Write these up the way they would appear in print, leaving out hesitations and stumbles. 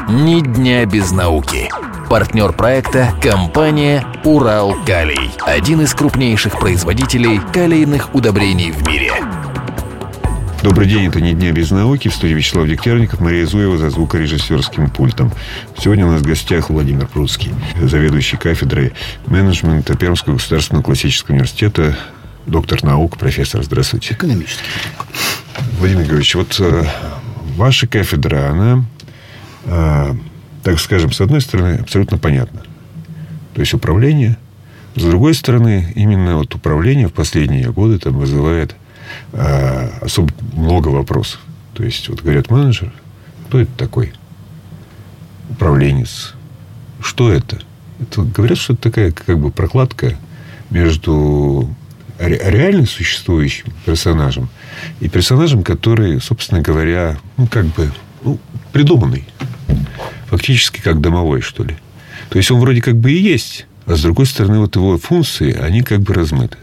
Ни дня без науки. Партнер проекта – компания «Уралкалий». Один из крупнейших производителей калийных удобрений в мире. Добрый день, это «Ни дня без науки». В студии Вячеслав Дегтярников, Мария Зуева за звукорежиссерским пультом. Сегодня у нас в гостях Владимир Пруцкий, заведующий кафедрой менеджмента Пермского государственного классического университета, доктор наук, профессор. Здравствуйте. Экономический. Владимир Григорьевич, вот ваша кафедра, она, так скажем, с одной стороны, абсолютно понятна. То есть управление. С другой стороны, именно вот управление в последние годы там вызывает особо много вопросов. То есть, вот говорят, менеджер, кто это такой? Управленец. Что это? Это говорят, что это такая как бы прокладка между реально существующим персонажем и персонажем, который, собственно говоря, придуманный. Фактически как домовой, что ли. То есть, он вроде как бы и есть, а с другой стороны, вот его функции, они как бы размыты.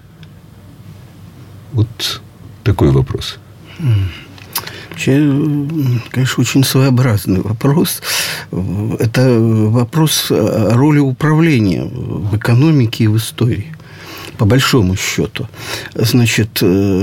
Вот такой вопрос. Вообще, конечно, очень своеобразный вопрос. Это вопрос о роли управления в экономике и в истории. По большому счету. Значит,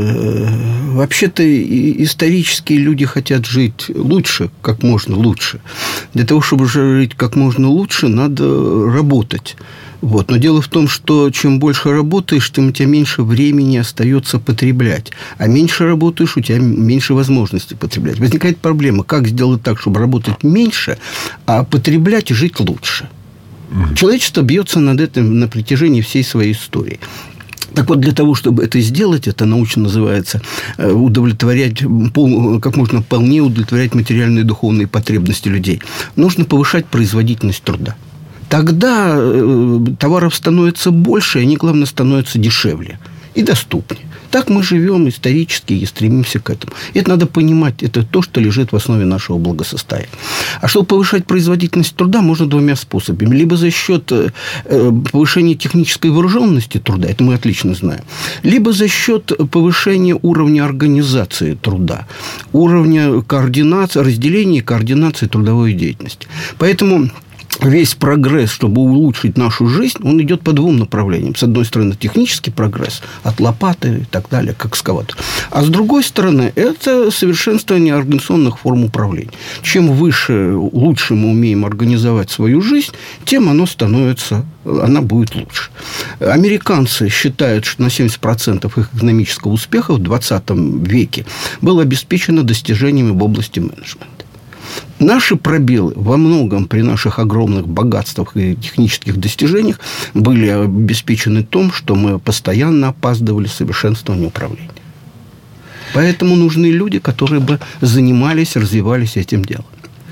вообще-то исторические люди хотят жить лучше, как можно лучше. Для того, чтобы жить как можно лучше, надо работать. Вот. Но дело в том, что чем больше работаешь, тем у тебя меньше времени остается потреблять. А меньше работаешь, у тебя меньше возможностей потреблять. Возникает проблема, как сделать так, чтобы работать меньше, а потреблять и жить лучше. Человечество бьется над этим на протяжении всей своей истории. Так вот, для того, чтобы это сделать, это научно называется удовлетворять, как можно полнее удовлетворять материальные и духовные потребности людей, нужно повышать производительность труда. Тогда товаров становится больше, и они, главное, становятся дешевле и доступнее. Так мы живем исторически и стремимся к этому. И это надо понимать. Это то, что лежит в основе нашего благосостояния. А чтобы повышать производительность труда, можно двумя способами. Либо за счет повышения технической вооруженности труда, это мы отлично знаем, либо за счет повышения уровня организации труда, уровня координации, разделения и координации трудовой деятельности. Поэтому весь прогресс, чтобы улучшить нашу жизнь, он идет по двум направлениям. С одной стороны, технический прогресс от лопаты и так далее, как экскаватор. А с другой стороны, это совершенствование организационных форм управления. Чем выше, лучше мы умеем организовать свою жизнь, тем она будет лучше. Американцы считают, что на 70% их экономического успеха в 20 веке было обеспечено достижениями в области менеджмента. Наши пробелы во многом при наших огромных богатствах и технических достижениях были обеспечены тем, что мы постоянно опаздывали в совершенствовании управления. Поэтому нужны люди, которые бы занимались, развивались этим делом.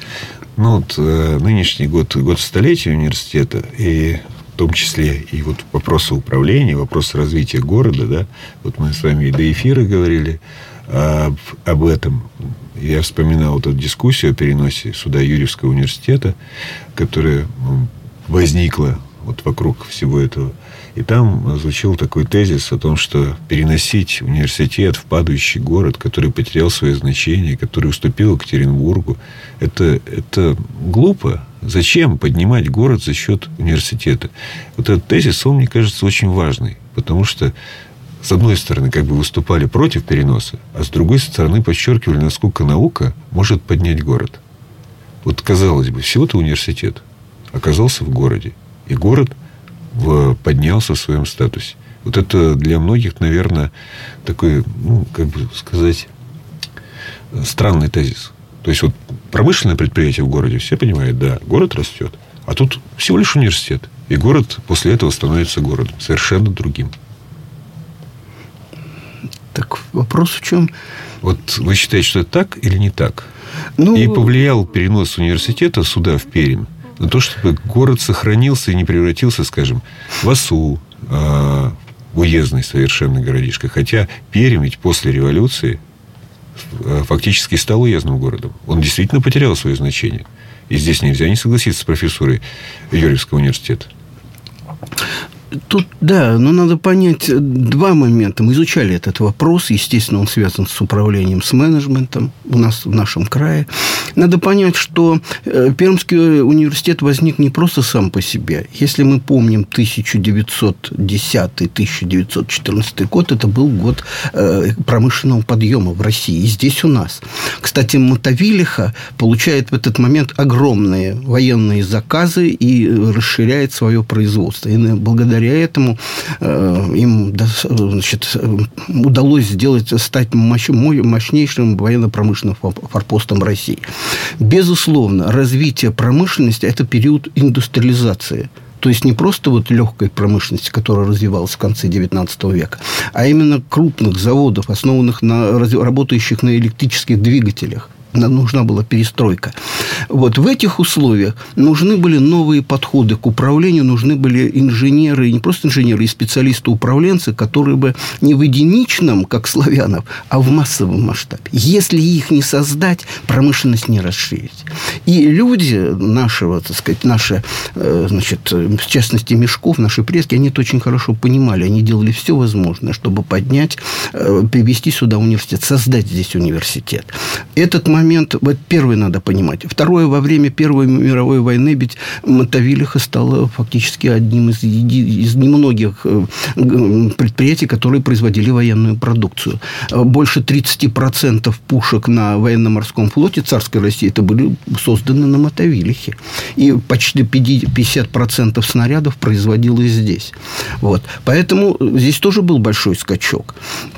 Нынешний год столетия университета, и в том числе и вот вопросы управления, вопросы развития города, да, вот мы с вами и до эфира говорили об этом. Я вспоминал эту дискуссию о переносе сюда Юрьевского университета, которая возникла вот вокруг всего этого. И там звучал такой тезис о том, что переносить университет в падающий город, который потерял свое значение, который уступил Екатеринбургу, это глупо. Зачем поднимать город за счет университета? Вот этот тезис, он, мне кажется, очень важный. Потому что с одной стороны, как бы выступали против переноса, а с другой стороны, подчеркивали, насколько наука может поднять город. Вот, казалось бы, всего-то университет оказался в городе. И город поднялся в своем статусе. Вот это для многих, наверное, такой, странный тезис. То есть, вот промышленное предприятие в городе, все понимают, да, город растет. А тут всего лишь университет. И город после этого становится городом. Совершенно другим. Так вопрос в чем? Вот вы считаете, что это так или не так? И повлиял перенос университета сюда, в Пермь, на то, чтобы город сохранился и не превратился, скажем, в осу, в уездный совершенно городишко. Хотя Пермь ведь после революции фактически стал уездным городом. Он действительно потерял свое значение. И здесь нельзя не согласиться с профессурой Юрьевского университета. Тут, да, но надо понять два момента. Мы изучали этот вопрос. Естественно, он связан с управлением, с менеджментом у нас в нашем крае. Надо понять, что Пермский университет возник не просто сам по себе. Если мы помним 1910-1914 год, это был год промышленного подъема в России. И здесь у нас. Кстати, Мотовилиха получает в этот момент огромные военные заказы и расширяет свое производство. И благодаря этому им, значит, удалось стать мощнейшим военно-промышленным форпостом России. Безусловно, развитие промышленности – это период индустриализации. То есть не просто вот легкой промышленности, которая развивалась в конце XIX века, а именно крупных заводов, основанных работающих на электрических двигателях. Нужна была перестройка. Вот в этих условиях нужны были новые подходы к управлению, нужны были инженеры, не просто инженеры, и специалисты-управленцы, которые бы не в единичном, как славянов, а в массовом масштабе. Если их не создать, промышленность не расширить. И люди нашего, так сказать, значит, в частности, Мешков, наши предки, они это очень хорошо понимали. Они делали все возможное, чтобы поднять, привести сюда университет, создать здесь университет. Этот момент, вот первый надо понимать. Второе, во время Первой мировой войны ведь Мотовилиха стала фактически одним из немногих предприятий, которые производили военную продукцию. Больше 30% пушек на военно-морском флоте царской России это были созданы на Мотовилихе. И почти 50% снарядов производилось здесь. Вот. Поэтому здесь тоже был большой скачок.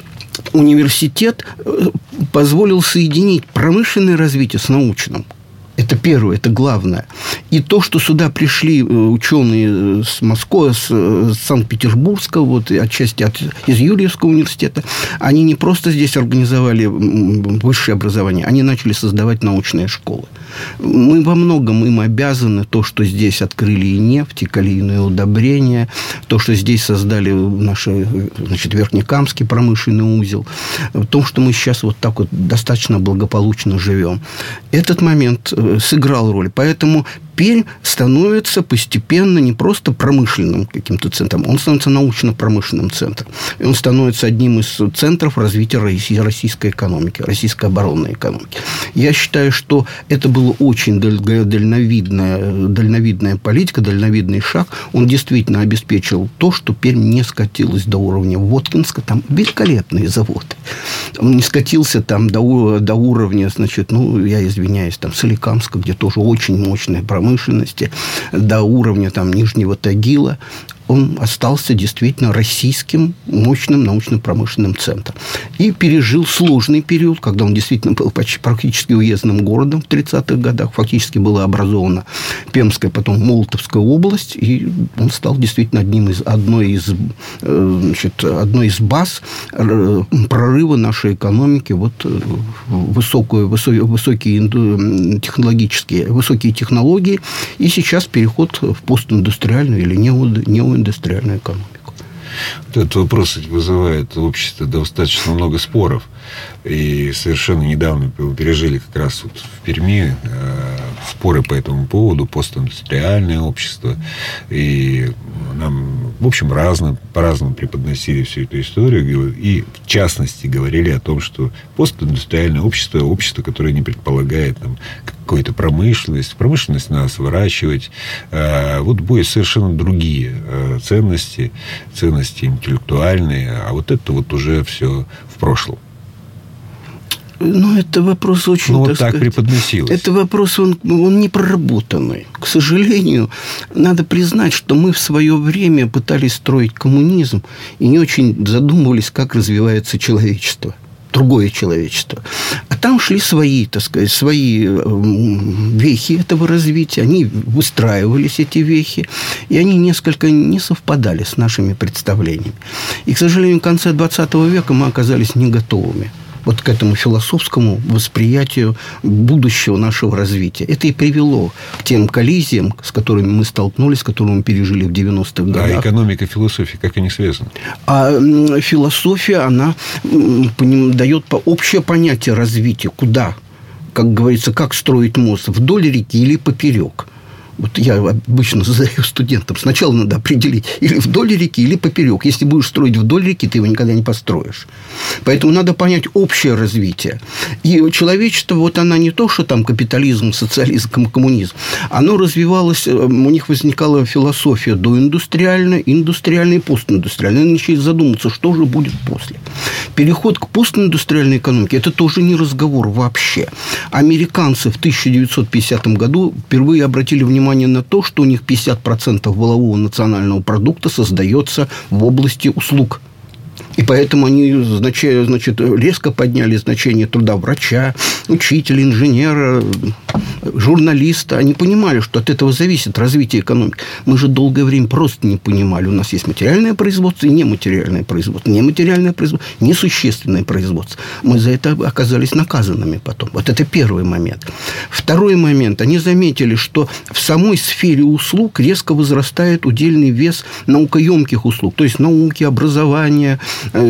Университет позволил соединить промышленное развитие с научным. Это первое, это главное. И то, что сюда пришли ученые с Москвы, с Санкт-Петербургского, вот, и отчасти из Юрьевского университета, они не просто здесь организовали высшее образование, они начали создавать научные школы. Мы во многом им обязаны то, что здесь открыли и нефть, и калийные удобрения, то, что здесь создали наш, значит, Верхнекамский промышленный узел, в том, что мы сейчас вот так вот достаточно благополучно живем. Этот момент сыграл роль. Поэтому Пермь становится постепенно не просто промышленным каким-то центром, он становится научно-промышленным центром. И он становится одним из центров развития российской экономики, российской оборонной экономики. Я считаю, что это была очень дальновидная политика, дальновидный шаг. Он действительно обеспечил то, что Пермь не скатилась до уровня Воткинска. Там великолепные заводы. Он не скатился там до уровня, значит, я извиняюсь, там, Соликамска, где тоже очень мощная промышленность, до уровня там Нижнего Тагила. Он остался действительно российским мощным научно-промышленным центром. И пережил сложный период, когда он действительно был практически уездным городом в 30-х годах. Фактически была образована Пермская, потом Молотовская область. И он стал действительно одной из баз прорыва нашей экономики. Вот высокие технологии. И сейчас переход в постиндустриальную или неоиндустриальную экономику. Этот вопрос вызывает в обществе достаточно много споров. И совершенно недавно пережили как раз вот в Перми споры по этому поводу, постиндустриальное общество. И нам, в общем, по-разному преподносили всю эту историю. И, в частности, говорили о том, что постиндустриальное общество – общество, которое не предполагает там какую-то промышленность. Промышленность надо сворачивать. Вот будут совершенно другие ценности интеллектуальные. А вот это вот уже все в прошлом. Это вопрос очень, так сказать, преподносилось. Это вопрос, он не проработанный. К сожалению, надо признать, что мы в свое время пытались строить коммунизм и не очень задумывались, как развивается человечество. Другое человечество. А там шли свои вехи этого развития. Они выстраивались, эти вехи, и они несколько не совпадали с нашими представлениями. И, к сожалению, в конце 20 века мы оказались не готовыми вот к этому философскому восприятию будущего нашего развития. Это и привело к тем коллизиям, с которыми мы столкнулись, которые мы пережили в 90-х годах. А экономика и философия, как они связаны? А философия, она дает общее понятие развития. Куда? Как говорится, как строить мост? Вдоль реки или поперек? Вот я обычно задаю студентам. Сначала надо определить или вдоль реки, или поперек. Если будешь строить вдоль реки, ты его никогда не построишь. Поэтому надо понять общее развитие. И человечество, вот она не то, что там капитализм, социализм, коммунизм. Оно развивалось, у них возникала философия доиндустриальная, индустриальная и постиндустриальная. Они начали задуматься, что же будет после. Переход к постиндустриальной экономике – это тоже не разговор вообще. Американцы в 1950 году впервые обратили внимание на то, что у них 50% валового национального продукта создается в области услуг. И поэтому они, значит, резко подняли значение труда врача, учителя, инженера, журналиста. Они понимали, что от этого зависит развитие экономики. Мы же долгое время просто не понимали. У нас есть материальное производство и нематериальное производство. Нематериальное производство, несущественное производство. Мы за это оказались наказанными потом. Вот это первый момент. Второй момент. Они заметили, что в самой сфере услуг резко возрастает удельный вес наукоемких услуг. То есть науки, образования,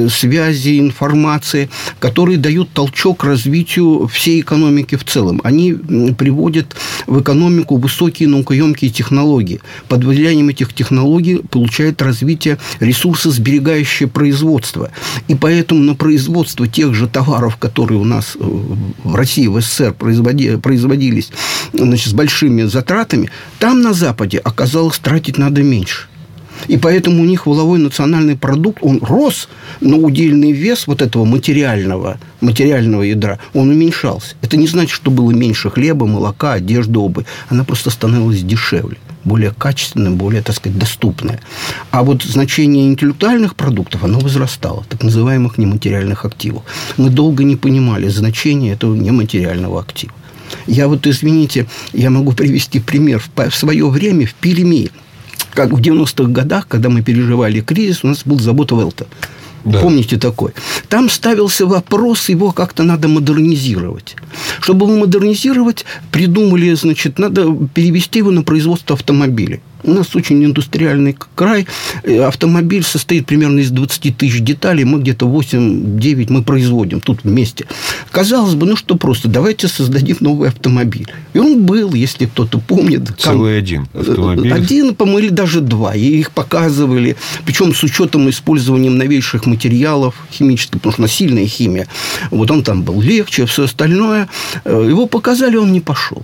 связи, информации, которые дают толчок развитию всей экономики в целом. Они приводят в экономику высокие наукоемкие технологии. Под влиянием этих технологий получает развитие ресурсосберегающее производство. И поэтому на производство тех же товаров, которые у нас в России, в СССР производились, значит, с большими затратами, там на Западе оказалось тратить надо меньше. И поэтому у них валовой национальный продукт, он рос, но удельный вес вот этого материального ядра, он уменьшался. Это не значит, что было меньше хлеба, молока, одежды, обуви. Она просто становилась дешевле, более качественная, более, так сказать, доступная. А вот значение интеллектуальных продуктов, оно возрастало, так называемых нематериальных активов. Мы долго не понимали значения этого нематериального актива. Я вот, извините, я могу привести пример. В свое время в Перми, как в 90-х годах, когда мы переживали кризис, у нас был завод Велта. Да. Помните такой? Там ставился вопрос, его как-то надо модернизировать. Чтобы его модернизировать, придумали, значит, надо перевести его на производство автомобилей. У нас очень индустриальный край. Автомобиль состоит примерно из 20 тысяч деталей. Мы где-то 8-9 мы производим тут вместе. Казалось бы, ну что просто, давайте создадим новый автомобиль. И он был, если кто-то помнит. Целый один автомобиль. Один, по-моему, или даже два. И их показывали. Причем с учетом использования новейших материалов химических, потому что сильная химия. Вот он там был легче, все остальное. Его показали, он не пошел.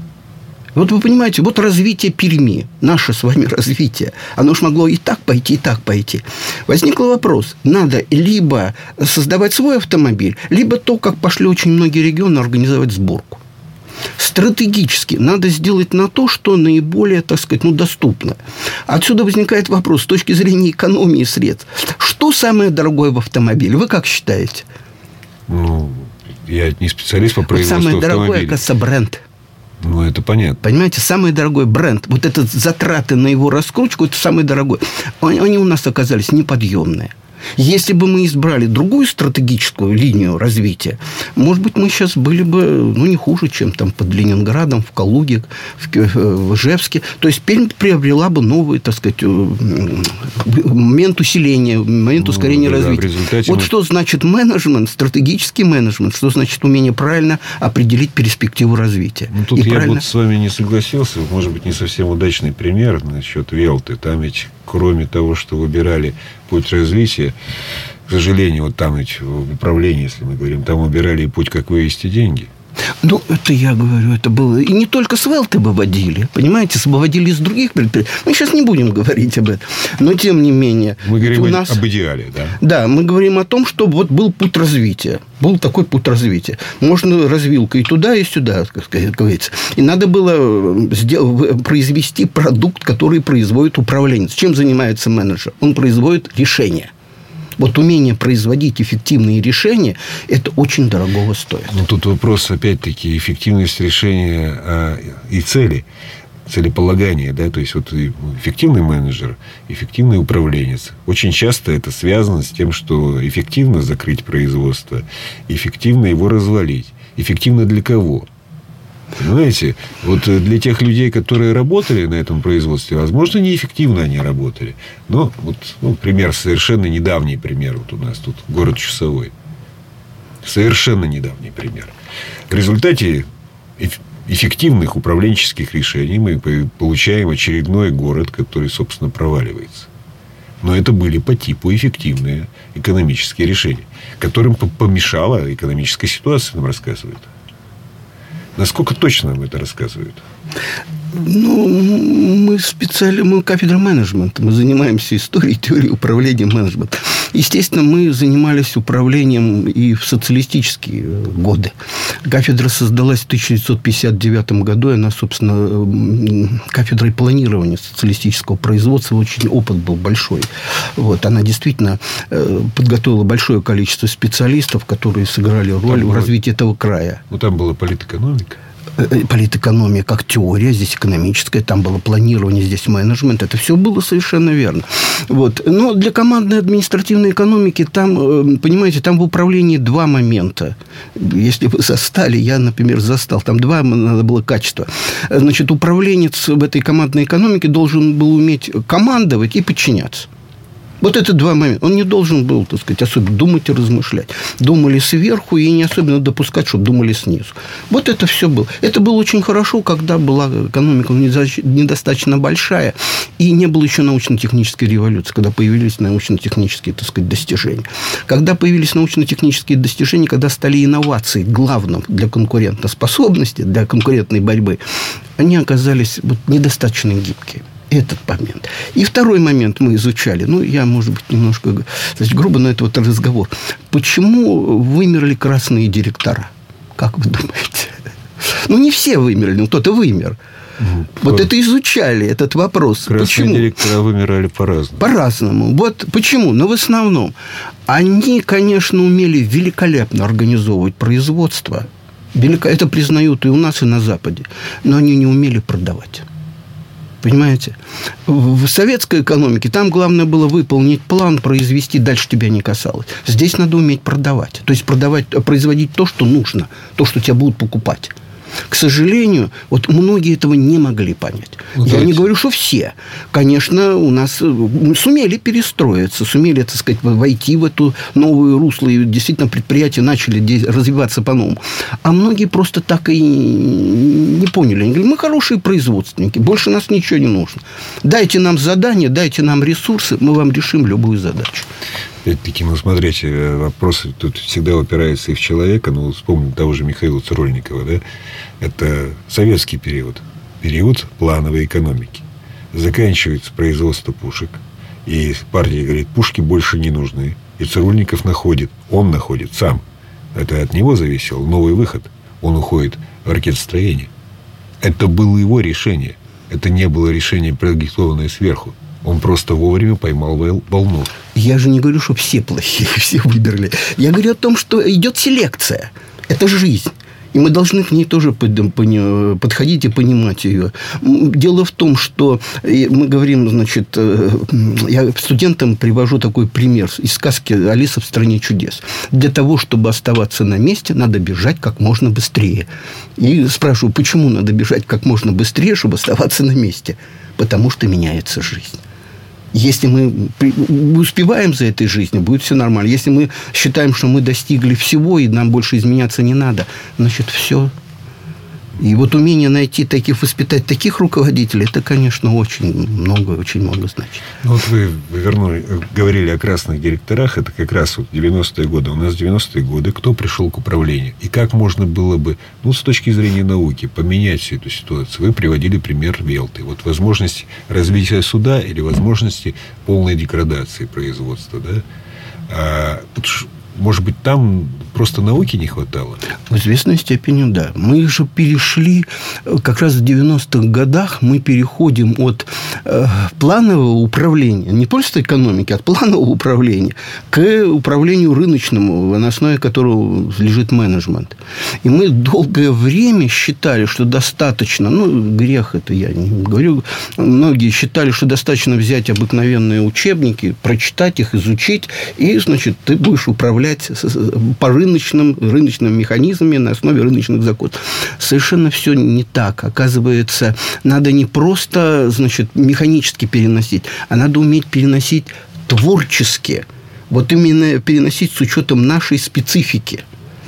Вот вы понимаете, вот развитие Перми, наше с вами развитие, оно уж могло и так пойти, и так пойти. Возник вопрос, надо либо создавать свой автомобиль, либо то, как пошли очень многие регионы, организовать сборку. Стратегически надо сделать на то, что наиболее, так сказать, доступно. Отсюда возникает вопрос, с точки зрения экономии средств, что самое дорогое в автомобиле? Вы как считаете? Я не специалист по производству самое автомобилей. Самое дорогое, кажется, бренд. Это понятно. Понимаете, самый дорогой бренд, вот это затраты на его раскрутку, это самый дорогой. Они у нас оказались неподъемные. Если бы мы избрали другую стратегическую линию развития, может быть, мы сейчас были бы, не хуже, чем там под Ленинградом, в Калуге, в Ижевске. То есть Пермь приобрела бы новый, так сказать, момент усиления, момент ускорения развития. Вот что значит менеджмент, стратегический менеджмент, что значит умение правильно определить перспективу развития. Тут я правильно... с вами не согласился. Может быть, не совсем удачный пример насчет Велты. Там ведь, кроме того, что выбирали путь развития, к сожалению, вот там ведь в управлении, если мы говорим, там выбирали и путь, как вывести деньги. Это я говорю, это было... И не только с Велты выводили, понимаете, выводили из других предприятий. Мы сейчас не будем говорить об этом. Но, тем не менее... Мы говорим об идеале, да? Да, мы говорим о том, что вот был путь развития. Был такой путь развития. Можно развилка и туда, и сюда, как говорится. И надо было произвести продукт, который производит управленец. Чем занимается менеджер? Он производит решения. Вот умение производить эффективные решения, это очень дорогого стоит. Тут вопрос, опять-таки, эффективность решения и цели, целеполагания, да, то есть вот эффективный менеджер, эффективный управленец. Очень часто это связано с тем, что эффективно закрыть производство, эффективно его развалить. Эффективно для кого? Понимаете, вот для тех людей, которые работали на этом производстве, возможно, неэффективно они работали. Но пример, совершенно недавний пример. Вот у нас тут город Часовой. Совершенно недавний пример. В результате эффективных управленческих решений мы получаем очередной город, который, собственно, проваливается. Но это были по типу эффективные экономические решения, которым помешала экономическая ситуация, нам рассказывают. Насколько точно нам это рассказывают? Мы кафедра менеджмента. Мы занимаемся историей, теорией управления менеджментом. Естественно, мы занимались управлением и в социалистические годы. Кафедра создалась в 1959 году. Она, собственно, кафедрой планирования социалистического производства. Очень опыт был большой. Она действительно подготовила большое количество специалистов, которые сыграли роль в развитии этого края. Там была политэкономика. Политэкономия как теория, здесь экономическая, там было планирование, здесь менеджмент. Это все было совершенно верно. Но для командной административной экономики там, понимаете, там в управлении два момента. Если вы застали, я, например, застал, там два надо было качества. Значит, управленец в этой командной экономике должен был уметь командовать и подчиняться. Это два момента. Он не должен был, так сказать, особенно думать и размышлять. Думали сверху и не особенно допускать, чтобы думали снизу. Это все было. Это было очень хорошо, когда была экономика недостаточно большая, и не было еще научно-технической революции, когда появились научно-технические, так сказать, достижения. Когда появились научно-технические достижения, когда стали инновации главным для конкурентоспособности, для конкурентной борьбы, они оказались недостаточно гибкие. Этот момент. И второй момент мы изучали. Я, может быть, немножко грубо, но это разговор. Почему вымерли красные директора? Как вы думаете? Не все вымерли, но кто-то вымер. Это изучали, этот вопрос. Красные почему? Директора вымирали по-разному. По-разному. Почему? В основном они, конечно, умели великолепно организовывать производство. Это признают и у нас, и на Западе. Но они не умели продавать. Понимаете? В советской экономике там главное было выполнить план, произвести, дальше тебя не касалось. Здесь надо уметь продавать. То есть производить то, что нужно, то, что тебя будут покупать. К сожалению, многие этого не могли понять. Я не говорю, что все. Конечно, у нас сумели перестроиться, сумели, так сказать, войти в эту новую русло, и действительно предприятия начали развиваться по-новому. А многие просто так и не поняли. Они говорят, мы хорошие производственники, больше нас ничего не нужно. Дайте нам задания, дайте нам ресурсы, мы вам решим любую задачу. Опять-таки, смотрите, вопросы тут всегда упираются и в человека. Вспомним того же Михаила Цирульникова, да? Это советский период. Период плановой экономики. Заканчивается производство пушек. И партия говорит, пушки больше не нужны. И Цирульников он находит сам. Это от него зависело. Новый выход. Он уходит в ракетостроение. Это было его решение. Это не было решение, продиктованное сверху. Он просто вовремя поймал волну. Я же не говорю, что все плохие, все выбрали. Я говорю о том, что идет селекция. Это жизнь. И мы должны к ней тоже подходить и понимать ее. Дело в том, что мы говорим, значит, я студентам привожу такой пример из сказки «Алиса в стране чудес». Для того, чтобы оставаться на месте, надо бежать как можно быстрее. И спрашиваю, почему надо бежать как можно быстрее, чтобы оставаться на месте? Потому что меняется жизнь. Если мы успеваем за этой жизнью, будет все нормально. Если мы считаем, что мы достигли всего, и нам больше изменяться не надо, значит, все. И умение найти воспитать таких руководителей, это, конечно, очень много значит. Вы говорили о красных директорах. Это как раз 90-е годы. У нас в 90-е годы кто пришел к управлению? И как можно было бы, с точки зрения науки, поменять всю эту ситуацию? Вы приводили пример Велты. Возможность развития суда или возможности полной деградации производства, да? Может быть, там просто науки не хватало? В известной степени, да. Мы же перешли, как раз в 90-х годах мы переходим от планового управления, не просто экономики, а от планового управления к управлению рыночному, на основе которого лежит менеджмент. И мы долгое время считали, что достаточно, грех это я не говорю, многие считали, что достаточно взять обыкновенные учебники, прочитать их, изучить, и, значит, ты будешь управлять по рыночным механизмами на основе рыночных законов. Совершенно все не так. Оказывается, надо не просто, значит, механически переносить, а надо уметь переносить творчески. Именно переносить с учетом нашей специфики.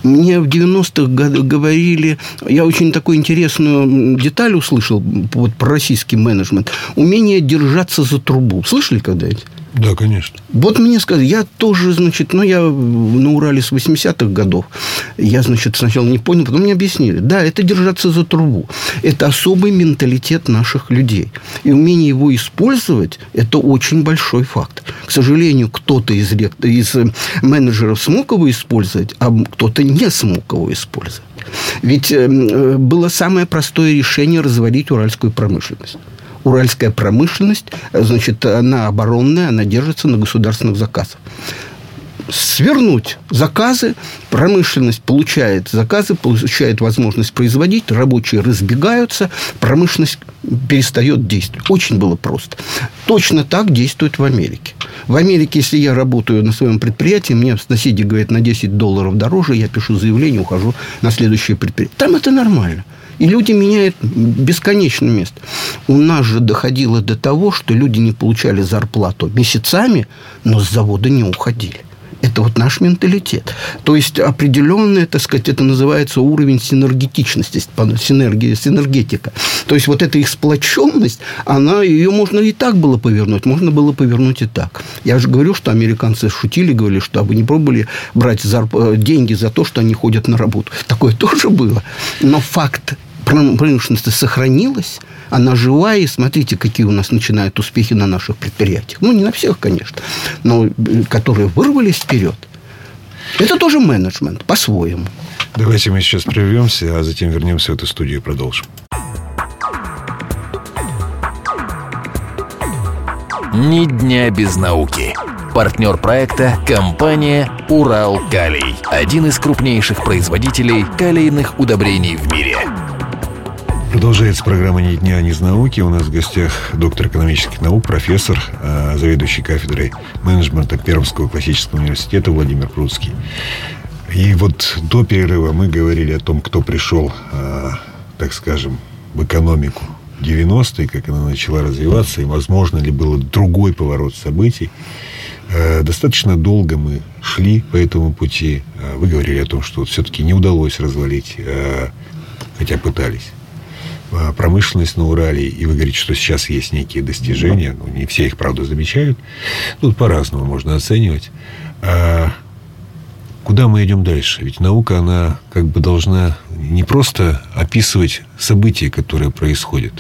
Мне в 90-х говорили... Я очень такую интересную деталь услышал вот, про российский менеджмент. Умение держаться за трубу. Слышали когда-нибудь? Да, конечно. Вот мне сказали, я тоже, значит, я на Урале с 80-х годов. Я, значит, сначала не понял, потом мне объяснили. Да, это держаться за трубу. Это особый менталитет наших людей. И умение его использовать – это очень большой фактор. К сожалению, кто-то из менеджеров смог его использовать, а кто-то не смог его использовать. Ведь было самое простое решение развалить уральскую промышленность. Уральская промышленность, значит, она оборонная, она держится на государственных заказах. Свернуть заказы, промышленность получает заказы, получает возможность производить, рабочие разбегаются, промышленность перестает действовать. Очень было просто. Точно так действует в Америке. В Америке, если я работаю на своем предприятии, мне соседи говорят, на $10 дороже, я пишу заявление, ухожу на следующее предприятие. Там это нормально. И люди меняют бесконечно место. У нас же доходило до того, что люди не получали зарплату месяцами, но с завода не уходили. Это вот наш менталитет. То есть, определенная, так сказать, это называется уровень синергетичности, синергетика. То есть, вот эта их сплоченность, ее можно и так было повернуть, можно было повернуть и так. Я же говорю, что американцы шутили, говорили, что вы не пробовали брать деньги за то, что они ходят на работу. Такое тоже было. Но факт промышленности сохранилась, она живая, и смотрите, какие у нас начинают успехи на наших предприятиях. Ну, не на всех, конечно, но которые вырвались вперед. Это тоже менеджмент, по-своему. Давайте мы сейчас прервемся, а затем вернемся в эту студию и продолжим. Ни дня без науки. Партнер проекта – компания «Уралкалий». Один из крупнейших производителей калийных удобрений в мире. Продолжается программа «Ни дня без науки». У нас в гостях доктор экономических наук, профессор, заведующий кафедрой менеджмента Пермского классического университета Владимир Пруцкий. И вот до перерыва мы говорили о том, кто пришел, так скажем, в экономику 90-е, как она начала развиваться, и возможно ли было другой поворот событий. Достаточно долго мы шли по этому пути. Вы говорили о том, что все-таки не удалось развалить, хотя пытались, промышленность на Урале, и вы говорите, что сейчас есть некие достижения, ну, не все их, правда, замечают. Тут по-разному можно оценивать. А куда мы идем дальше? Ведь наука, она как бы должна не просто описывать события, которые происходят.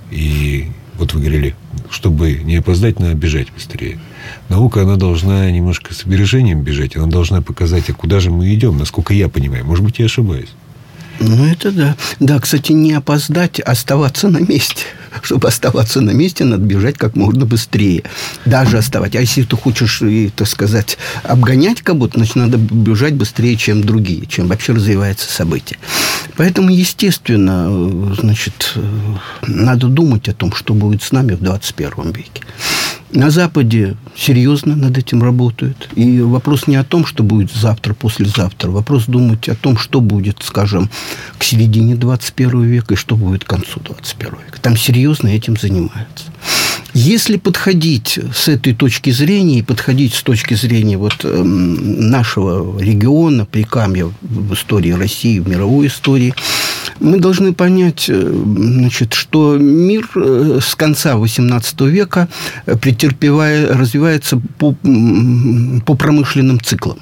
И вот вы говорили, чтобы не опоздать, надо бежать быстрее. Наука, она должна немножко с опережением бежать, она должна показать, а куда же мы идем, насколько я понимаю. Может быть, я ошибаюсь. Ну, это да. Да, кстати, не опоздать, а оставаться на месте. Чтобы оставаться на месте, надо бежать как можно быстрее. Даже оставать. А если ты хочешь, так сказать, обгонять кого-то, значит, надо бежать быстрее, чем другие, чем вообще развивается событие. Поэтому, естественно, значит, надо думать о том, что будет с нами в 21 веке. На Западе серьезно над этим работают. И вопрос не о том, что будет завтра, послезавтра. Вопрос думать о том, что будет, скажем, к середине 21 века и что будет к концу 21 века. Там серьезно этим занимаются. Если подходить с этой точки зрения и подходить с точки зрения вот нашего региона, Прикамья в истории России, в мировой истории, мы должны понять, значит, что мир с конца XVIII века развивается по промышленным циклам.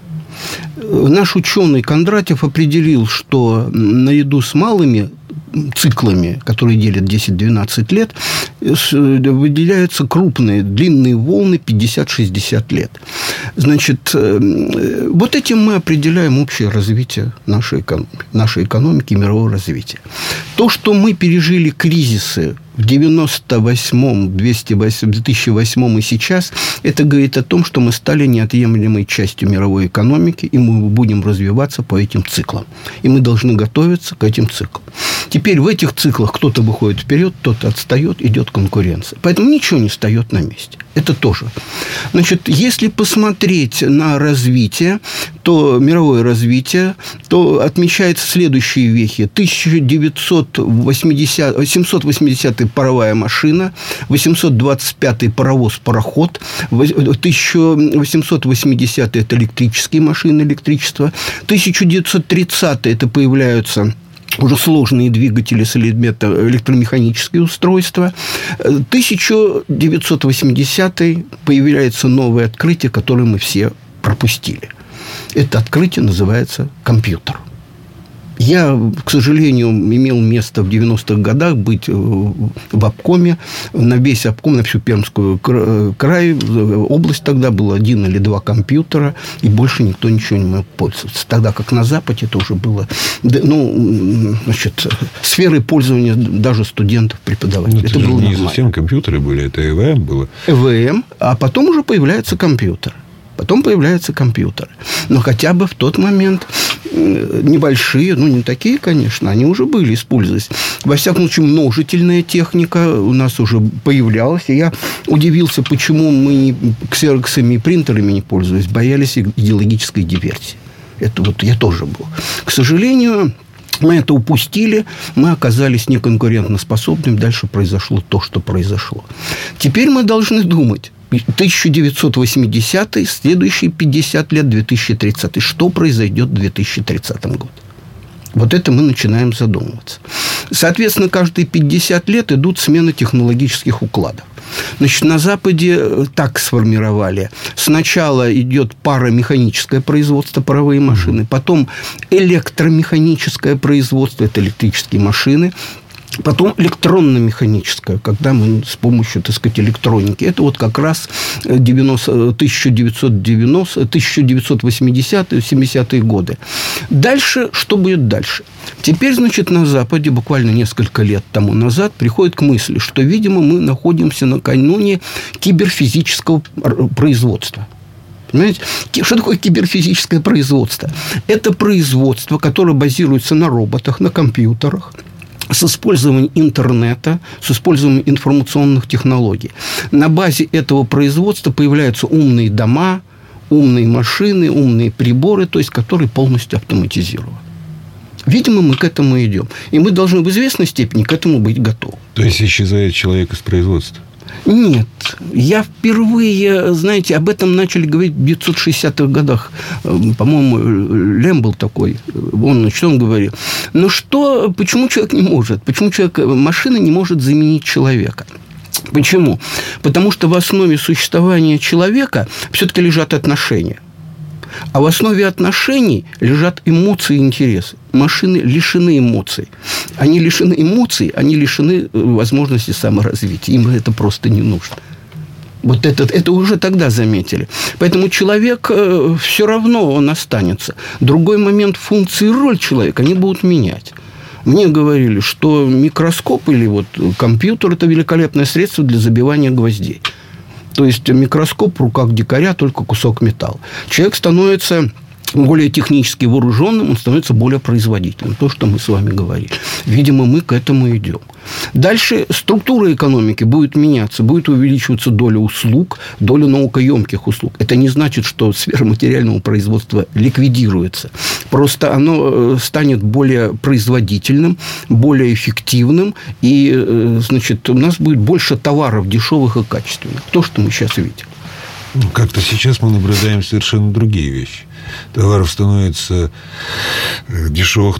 Наш ученый Кондратьев определил, что наряду с малыми циклами, которые делят 10-12 лет, выделяются крупные, длинные волны 50-60 лет. Значит, вот этим мы определяем общее развитие нашей экономики, мирового развития. То, что мы пережили кризисы в 98-м, 2008 и сейчас, это говорит о том, что мы стали неотъемлемой частью мировой экономики, и мы будем развиваться по этим циклам. И мы должны готовиться к этим циклам. Теперь в этих циклах кто-то выходит вперед, кто-то отстает, идет конкуренция. Поэтому ничего не встает на месте. Это тоже. Значит, если посмотреть на развитие, то мировое развитие, то отмечается следующие вехи. 780-й паровая машина, 825-й паровоз-пароход, 1880-й это электрические машины, электричество, 1930-е это появляются уже сложные двигатели с электромеханические устройства. 1980-й появляется новое открытие, которое мы все пропустили. Это открытие называется компьютер. Я, к сожалению, имел место в 90-х годах быть в обкоме, на весь обком, на всю Пермскую край, область тогда было 1 или 2 компьютера, и больше никто ничего не мог пользоваться. Тогда как на Западе это уже было, сферой пользования даже студентов, преподавателей. Это было не совсем компьютеры были, это ЭВМ было. ЭВМ, а потом уже появляется компьютер. Но хотя бы в тот момент небольшие, не такие, конечно, они уже были, использовались. Во всяком случае, множительная техника у нас уже появлялась. И я удивился, почему мы ксероксами и принтерами не пользовались, боялись идеологической диверсии. Это вот я тоже был. К сожалению, мы это упустили, мы оказались неконкурентоспособными, дальше произошло то, что произошло. Теперь мы должны думать. 1980-й, следующие 50 лет, 2030-й. Что произойдет в 2030 году? Вот это мы начинаем задумываться. Соответственно, каждые 50 лет идут смены технологических укладов. Значит, на Западе так сформировали. Сначала идет паромеханическое производство, паровые машины, потом электромеханическое производство, это электрические машины, потом электронно-механическое, когда мы с помощью, электроники. Это вот как раз 1980-70-е годы. Дальше, что будет дальше? Теперь, на Западе, буквально несколько лет тому назад, приходит к мысли, что, видимо, мы находимся накануне киберфизического производства. Понимаете? Что такое киберфизическое производство? Это производство, которое базируется на роботах, на компьютерах, с использованием интернета, с использованием информационных технологий. На базе этого производства появляются умные дома, умные машины, умные приборы, то есть которые полностью автоматизированы. Видимо, мы к этому идем. И мы должны в известной степени к этому быть готовы. То есть исчезает человек из производства? Нет. Я впервые, об этом начали говорить в 1960-х годах. По-моему, Лем был такой. Он говорил. Почему человек не может? Почему машина не может заменить человека? Почему? Потому что в основе существования человека все-таки лежат отношения. А в основе отношений лежат эмоции и интересы. Машины лишены эмоций. Они лишены эмоций, они лишены возможности саморазвития. Им это просто не нужно. Вот это уже тогда заметили. Поэтому человек все равно он останется. Другой момент, функции и роль человека они будут менять. Мне говорили, что микроскоп или компьютер – это великолепное средство для забивания гвоздей. То есть микроскоп в руках дикаря только кусок металла. Человек становится более технически вооруженным, он становится более производительным. То, что мы с вами говорили. Видимо, мы к этому идем. Дальше структура экономики будет меняться. Будет увеличиваться доля услуг, доля наукоемких услуг. Это не значит, что сфера материального производства ликвидируется. Просто оно станет более производительным, более эффективным. И, у нас будет больше товаров дешевых и качественных. То, что мы сейчас видим. Как-то сейчас мы наблюдаем совершенно другие вещи. Товаров становится дешевых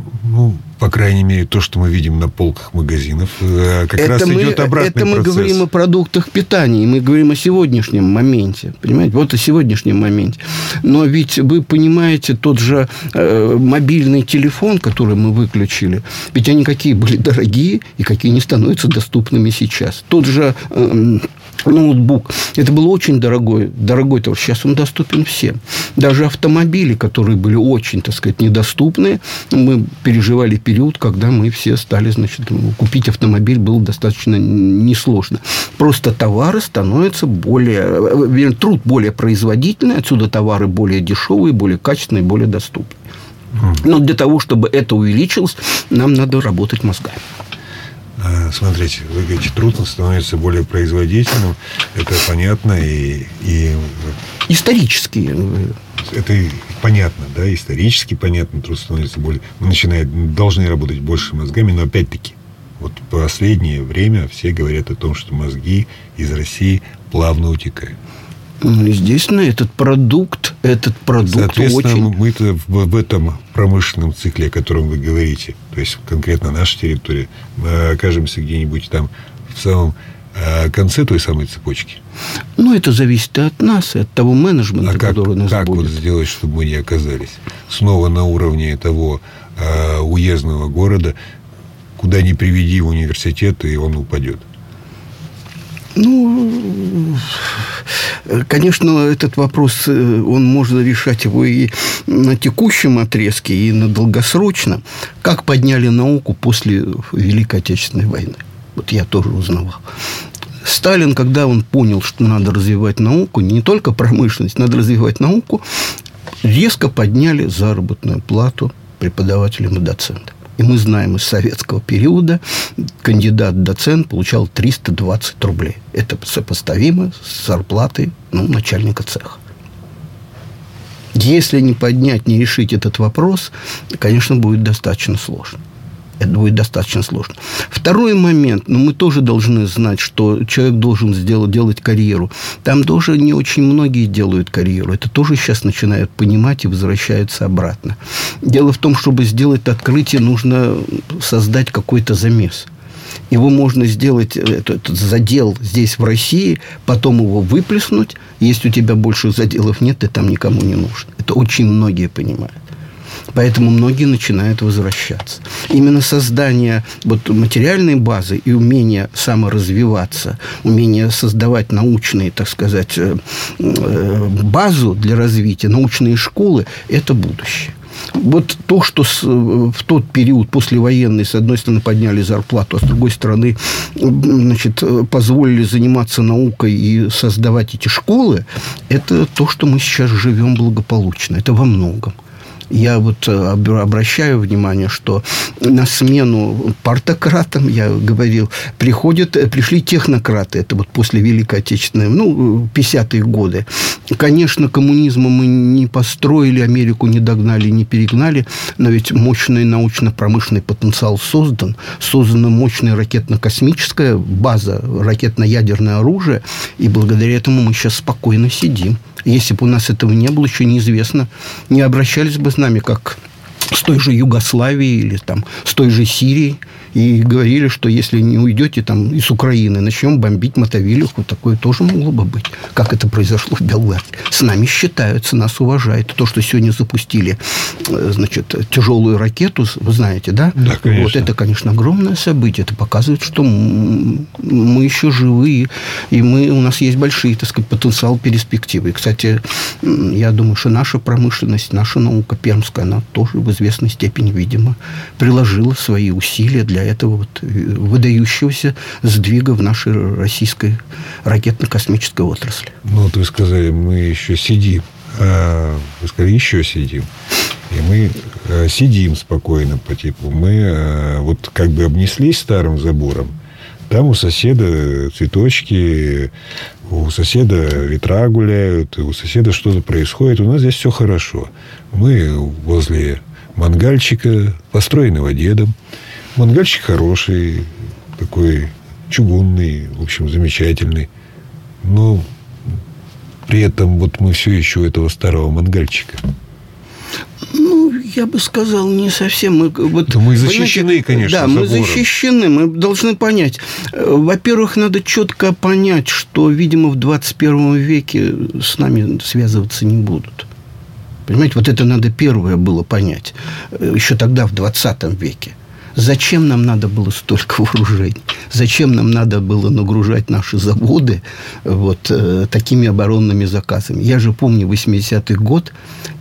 по крайней мере, то, что мы видим на полках магазинов. Как раз идет обратный процесс. Это мы говорим о продуктах питания, мы говорим о сегодняшнем моменте. Понимаете? Вот о сегодняшнем моменте. Но ведь вы понимаете, тот же мобильный телефон, который мы выключили, ведь они какие были дорогие и какие не становятся доступными сейчас. Тот же ноутбук. Это был очень дорогой товар. Сейчас он доступен всем. Даже автомобили, которые были очень, недоступны, мы переживали период, когда мы все стали, купить автомобиль было достаточно несложно. Просто товары становятся труд более производительный, отсюда товары более дешевые, более качественные, более доступные. Но для того, чтобы это увеличилось, нам надо работать мозгами. Смотрите, вы говорите, трудно становиться более производительным. Это понятно и... Исторически. Это понятно, да, исторически понятно. Трудно становиться более... Мы должны работать больше мозгами, но опять-таки, вот в последнее время все говорят о том, что мозги из России плавно утекают. Естественно, этот продукт Соответственно, очень... мы-то в этом промышленном цикле, о котором вы говорите, то есть конкретно наша территория, мы окажемся где-нибудь там в самом конце той самой цепочки. Это зависит и от нас, и от того менеджмента, который нас будет. Как вот сделать, чтобы мы не оказались снова на уровне того уездного города, куда ни приведи в университет, и он упадет? Конечно, этот вопрос, он можно решать его и на текущем отрезке, и на долгосрочном. Как подняли науку после Великой Отечественной войны? Вот я тоже узнавал. Сталин, когда он понял, что надо развивать науку, не только промышленность, надо развивать науку, резко подняли заработную плату преподавателям и доцентам. И мы знаем из советского периода, кандидат-доцент получал 320 рублей. Это сопоставимо с зарплатой начальника цеха. Если не поднять, не решить этот вопрос, конечно, будет достаточно сложно. Это будет достаточно сложно. Второй момент. Мы тоже должны знать, что человек должен делать карьеру. Там тоже не очень многие делают карьеру. Это тоже сейчас начинают понимать и возвращаются обратно. Дело в том, чтобы сделать открытие, нужно создать какой-то замес. Его можно сделать, этот задел здесь, в России, потом его выплеснуть. Если у тебя больше заделов нет, ты там никому не нужен. Это очень многие понимают. Поэтому многие начинают возвращаться. Именно создание материальной базы и умение саморазвиваться, умение создавать научные, так сказать, базу для развития, научные школы – это будущее. Вот то, что в тот период послевоенный, с одной стороны, подняли зарплату, а с другой стороны, позволили заниматься наукой и создавать эти школы, это то, что мы сейчас живем благополучно. Это во многом. Я обращаю внимание, что на смену партократам, я говорил, пришли технократы. Это после Великой Отечественной, 50-е годы. Конечно, коммунизма мы не построили, Америку не догнали, не перегнали, но ведь мощный научно-промышленный потенциал создан. Создана мощная ракетно-космическая база, ракетно-ядерное оружие, и благодаря этому мы сейчас спокойно сидим. Если бы у нас этого не было, еще неизвестно, не обращались бы с нами, как с той же Югославией или с той же Сирией, и говорили, что если не уйдете из Украины, начнем бомбить Мотовилиху. Такое тоже могло бы быть, как это произошло в Белграде. С нами считаются, нас уважают. То, что сегодня запустили, тяжелую ракету, вы знаете, да? Да, конечно. Это, конечно, огромное событие. Это показывает, что мы еще живы, и у нас есть большие, потенциал, перспективы. И, кстати, я думаю, что наша промышленность, наша наука пермская, она тоже в известной степени, видимо, приложила свои усилия для этого выдающегося сдвига в нашей российской ракетно-космической отрасли. Вы сказали, мы еще сидим. Вы сказали, еще сидим. И мы сидим спокойно по типу. Мы обнеслись старым забором. Там у соседа цветочки, у соседа ветра гуляют, у соседа что-то происходит. У нас здесь все хорошо. Мы возле мангальчика, построенного дедом. Мангальчик хороший, такой чугунный, в общем, замечательный. Но при этом мы все еще у этого старого мангальчика. Я бы сказал, не совсем. Мы защищены, конечно, да, забором. Мы защищены. Мы должны понять. Во-первых, надо четко понять, что, видимо, в 21 веке с нами связываться не будут. Понимаете, это надо первое было понять. Еще тогда, в 20 веке. Зачем нам надо было столько вооружений? Зачем нам надо было нагружать наши заводы такими оборонными заказами? Я же помню 80-й год.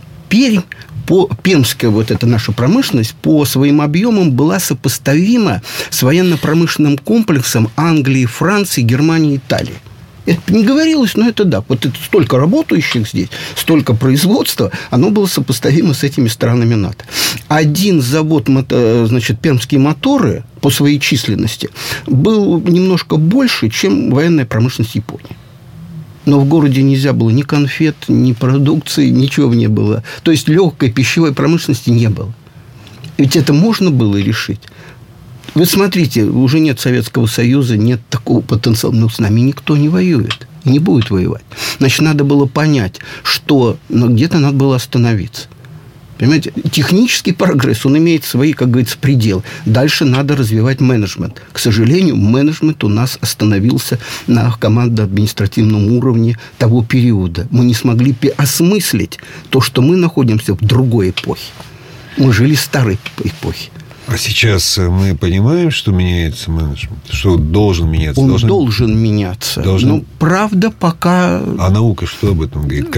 Пермская эта наша промышленность по своим объемам была сопоставима с военно-промышленным комплексом Англии, Франции, Германии, Италии. Это не говорилось, но это да. Вот это столько работающих здесь, столько производства, оно было сопоставимо с этими странами НАТО. Один завод, значит, пермские моторы по своей численности был немножко больше, чем военная промышленность Японии. Но в городе нельзя было ни конфет, ни продукции, ничего не было. То есть легкой пищевой промышленности не было. Ведь это можно было решить. Вы смотрите, уже нет Советского Союза, нет такого потенциала. Но с нами никто не воюет и не будет воевать. Значит, надо было понять, что где-то надо было остановиться. Понимаете, технический прогресс, он имеет свои, как говорится, пределы. Дальше надо развивать менеджмент. К сожалению, менеджмент у нас остановился на командно-административном уровне того периода. Мы не смогли осмыслить то, что мы находимся в другой эпохе. Мы жили в старой эпохе. А сейчас мы понимаем, что меняется менеджмент? Что должен меняться? Он должен меняться. Но правда пока... А наука что об этом говорит?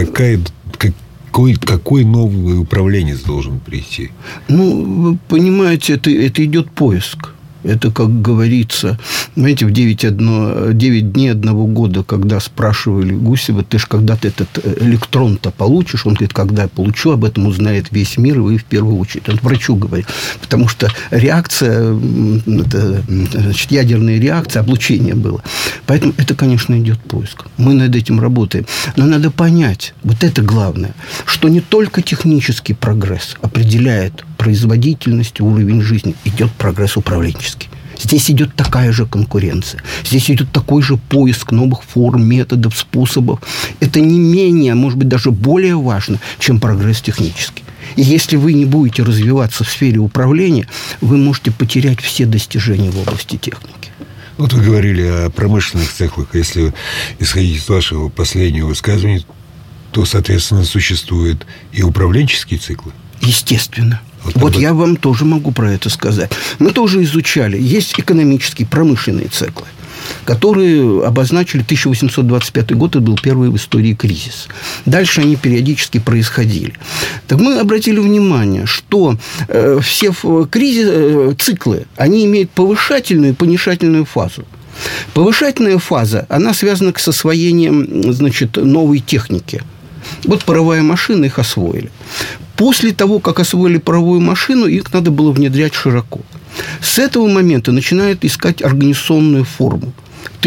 Какой новый управленец должен прийти? Ну, вы понимаете, это идет поиск. Это, как говорится, знаете, в 9 дней одного года, когда спрашивали Гусева, ты ж когда-то этот электрон-то получишь? Он говорит, когда я получу, об этом узнает весь мир, и вы в первую очередь. Он врачу говорит. Потому что реакция, это, значит, ядерная реакция, облучение было. Поэтому это, конечно, идет поиск. Мы над этим работаем. Но надо понять, вот это главное, что не только технический прогресс определяет производительность, уровень жизни, идет прогресс управленческий. Здесь идет такая же конкуренция. Здесь идет такой же поиск новых форм, методов, способов. Это не менее, может быть, даже более важно, чем прогресс технический. И если вы не будете развиваться в сфере управления, вы можете потерять все достижения в области техники. Вот вы говорили о промышленных циклах. Если исходить из вашего последнего высказывания, то, соответственно, существуют и управленческие циклы. Естественно. Вот я вам тоже могу про это сказать. Мы тоже изучали. Есть экономические, промышленные циклы, которые обозначили 1825 год. Это был первый в истории кризис. Дальше они периодически происходили. Так мы обратили внимание, что все циклы, они имеют повышательную и понижательную фазу. Повышательная фаза, она связана с освоением, значит, новой техники. Вот паровая машина, их освоили. После того, как освоили паровую машину, их надо было внедрять широко. С этого момента начинают искать организационную форму. В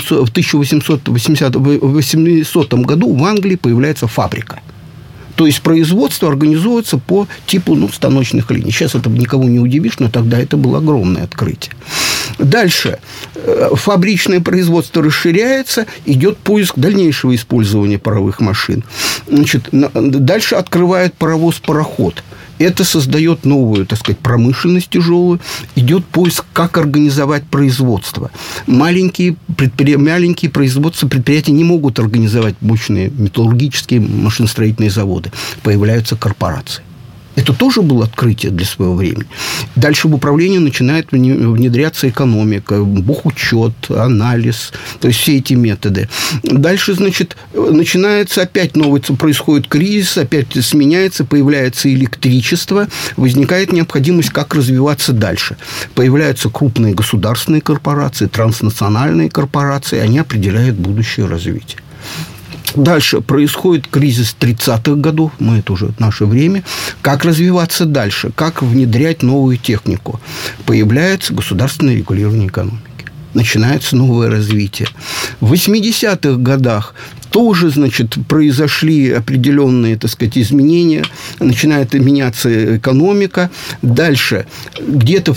1880 году в Англии появляется фабрика. То есть производство организуется по типу станочных линий. Сейчас это никого не удивишь, но тогда это было огромное открытие. Дальше фабричное производство расширяется, идет поиск дальнейшего использования паровых машин. Значит, дальше открывает паровоз-пароход. Это создает новую, так сказать, промышленность тяжелую. Идет поиск, как организовать производство. Маленькие производства, предприятия не могут организовать мощные металлургические машиностроительные заводы. Появляются корпорации. Это тоже было открытие для своего времени. Дальше в управлении начинает внедряться экономика, бухучет, анализ, то есть все эти методы. Дальше, значит, начинается опять происходит кризис, опять сменяется, появляется электричество, возникает необходимость, как развиваться дальше. Появляются крупные государственные корпорации, транснациональные корпорации, они определяют будущее развитие. Дальше происходит кризис 30-х годов, это уже наше время. Как развиваться дальше? Как внедрять новую технику? Появляется государственное регулирование экономики. Начинается новое развитие. В 80-х годах тоже, значит, произошли определенные, так сказать, изменения. Начинает меняться экономика. Дальше, где-то в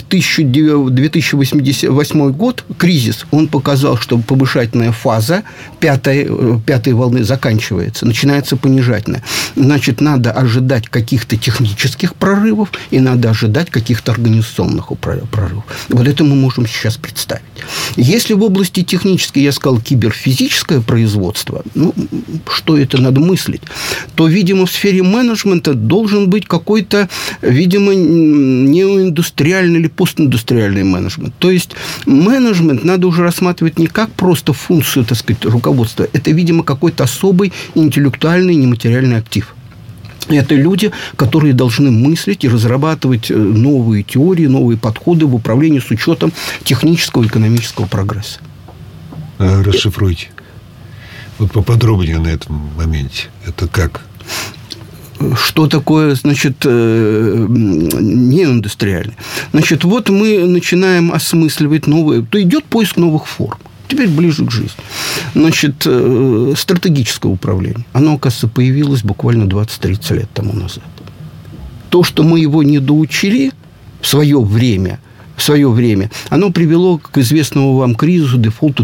2008 год кризис, он показал, что повышательная фаза пятой волны заканчивается. Начинается понижательная. Значит, надо ожидать каких-то технических прорывов и надо ожидать каких-то организационных прорывов. Вот это мы можем сейчас представить. Если в области технической, я сказал, киберфизическое производство, что это надо мыслить, то, видимо, в сфере менеджмента должен быть какой-то, видимо, неоиндустриальный или постиндустриальный менеджмент. То есть менеджмент надо уже рассматривать не как просто функцию, так сказать, руководства. Это, видимо, какой-то особый интеллектуальный нематериальный актив. Это люди, которые должны мыслить и разрабатывать новые теории, новые подходы в управлении с учетом технического и экономического прогресса. Расшифруйте. Вот поподробнее на этом моменте. Это как? Что такое, значит, неиндустриальное? Значит, вот мы начинаем осмысливать новые... То идет поиск новых форм. Теперь ближе к жизни. Значит, стратегическое управление. Оно, оказывается, появилось буквально 20-30 лет тому назад. То, что мы его не доучили в свое время, оно привело к известному вам кризису, дефолту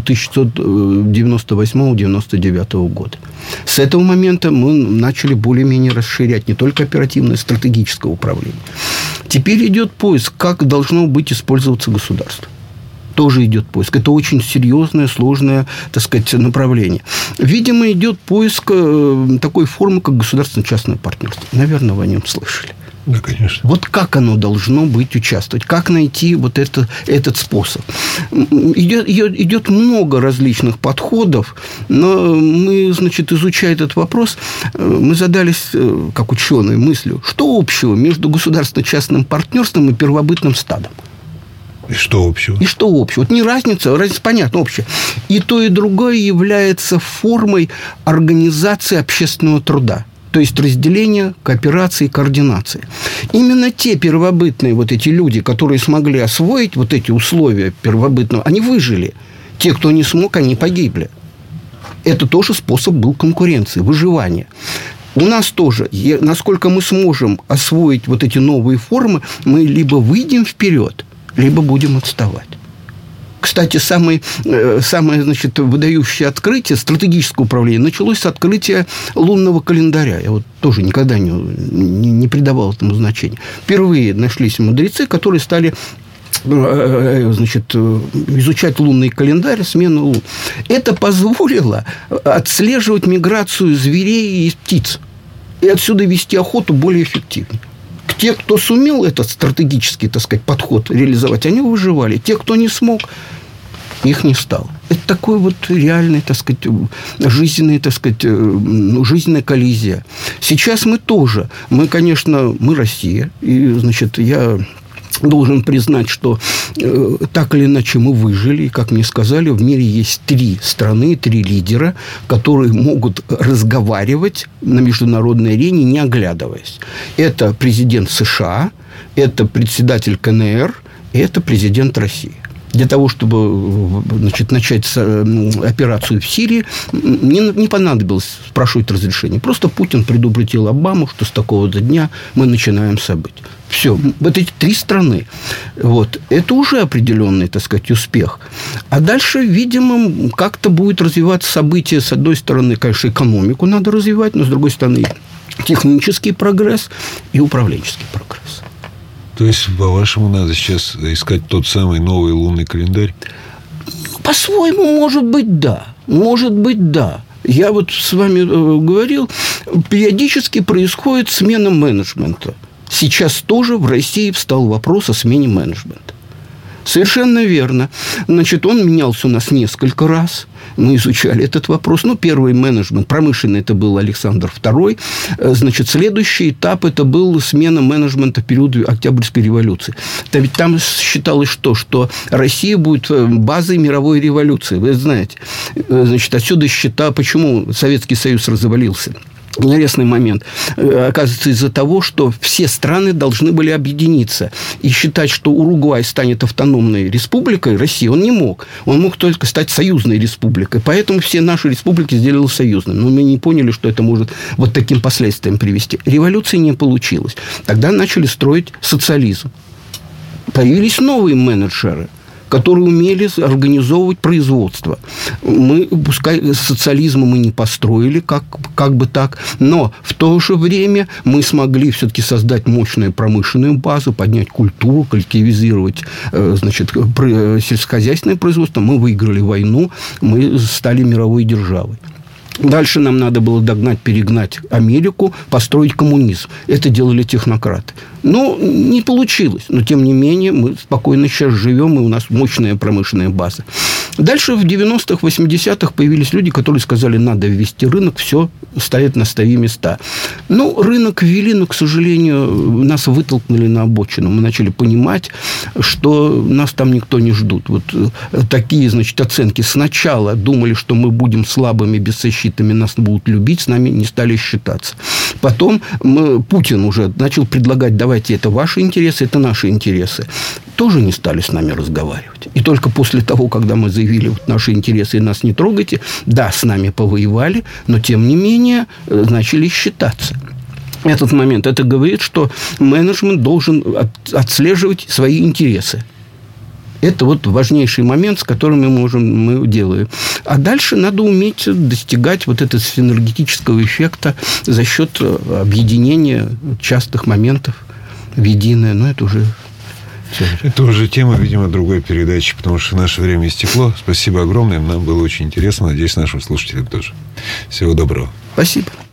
1998-1999 года. С этого момента мы начали более-менее расширять не только оперативное, стратегическое управление. Теперь идет поиск, как должно быть использоваться государство. Тоже идет поиск. Это очень серьезное, сложное, так сказать, направление. Видимо, идет поиск такой формы, как государственно-частное партнерство. Наверное, вы о нем слышали. Да, конечно. Вот как оно должно быть участвовать? Как найти вот этот способ? Идет много различных подходов, но мы, значит, изучая этот вопрос, мы задались, как ученые, мыслью, что общего между государственно-частным партнерством и первобытным стадом? И что общего? Вот не разница понятно, общая. И то, и другое является формой организации общественного труда. То есть разделение, кооперации, координации. Именно те первобытные вот эти люди, которые смогли освоить вот эти условия первобытного, они выжили. Те, кто не смог, они погибли. Это тоже способ был конкуренции, выживания. У нас тоже, насколько мы сможем освоить вот эти новые формы, мы либо выйдем вперед, либо будем отставать. Кстати, самое, значит, выдающее открытие стратегического управления началось с открытия лунного календаря. Я вот тоже никогда не придавал этому значения. Впервые нашлись мудрецы, которые стали, значит, изучать лунный календарь, смену лун. Это позволило отслеживать миграцию зверей и птиц. И отсюда вести охоту более эффективно. Те, кто сумел этот стратегический, так сказать, подход реализовать, они выживали. Те, кто не смог, их не стало. Это такой вот реальный, так сказать, жизненная коллизия. Сейчас мы тоже. Мы, конечно, мы Россия. И, значит, я должен признать, что так или иначе мы выжили. И, как мне сказали, в мире есть 3 страны, 3 лидера, которые могут разговаривать на международной арене, не оглядываясь. Это президент США, это председатель КНР, и это президент России. Для того, чтобы, значит, начать операцию в Сирии, не понадобилось спрашивать разрешения. Просто Путин предупредил Обаму, что с такого-то дня мы начинаем события. Все. Вот эти 3 страны. Вот. Это уже определенный, так сказать, успех. А дальше, видимо, как-то будет развиваться событие. С одной стороны, конечно, экономику надо развивать, но с другой стороны, технический прогресс и управленческий прогресс. То есть, по-вашему, надо сейчас искать тот самый новый лунный календарь? По-своему, может быть, да. Может быть, да. Я вот с вами говорил, периодически происходит смена менеджмента. Сейчас тоже в России встал вопрос о смене менеджмента. Совершенно верно. Значит, он менялся у нас несколько раз. Мы изучали этот вопрос. Первый менеджмент промышленный, это был Александр II. Значит, следующий этап, это был смена менеджмента в период Октябрьской революции. Ведь там считалось, что Россия будет базой мировой революции. Вы знаете. Значит, отсюда почему Советский Союз развалился. Интересный момент. Оказывается, из-за того, что все страны должны были объединиться. И считать, что Уругвай станет автономной республикой России, он не мог. Он мог только стать союзной республикой. Поэтому все наши республики сделали союзными. Но мы не поняли, что это может вот таким последствиям привести. Революции не получилось. Тогда начали строить социализм. Появились новые менеджеры, которые умели организовывать производство. Мы, пускай социализма мы не построили, как бы так, но в то же время мы смогли все-таки создать мощную промышленную базу, поднять культуру, коллективизировать, значит, сельскохозяйственное производство. Мы выиграли войну, мы стали мировой державой. Дальше нам надо было перегнать Америку, построить коммунизм. Это делали технократы. Но не получилось. Но, тем не менее, мы спокойно сейчас живем, и у нас мощная промышленная база. Дальше в 90-х, 80-х появились люди, которые сказали, надо ввести рынок, все стоит на свои места. Ну, рынок ввели, но, к сожалению, нас вытолкнули на обочину. Мы начали понимать, что нас там никто не ждут. Вот такие, значит, оценки. Сначала думали, что мы будем слабыми, беззащитными, нас будут любить, с нами не стали считаться. Потом Путин уже начал предлагать, давайте, это ваши интересы, это наши интересы. Тоже не стали с нами разговаривать. И только после того, когда мы заявили, вот наши интересы и нас не трогайте, да, с нами повоевали, но, тем не менее, начали считаться. Этот момент, это говорит, что менеджмент должен отслеживать свои интересы. Это вот важнейший момент, с которым мы делаем. А дальше надо уметь достигать вот этого синергетического эффекта за счет объединения частых моментов в единое. Но это уже... Это уже тема, видимо, другой передачи, потому что наше время истекло. Спасибо огромное. Нам было очень интересно. Надеюсь, нашим слушателям тоже. Всего доброго. Спасибо.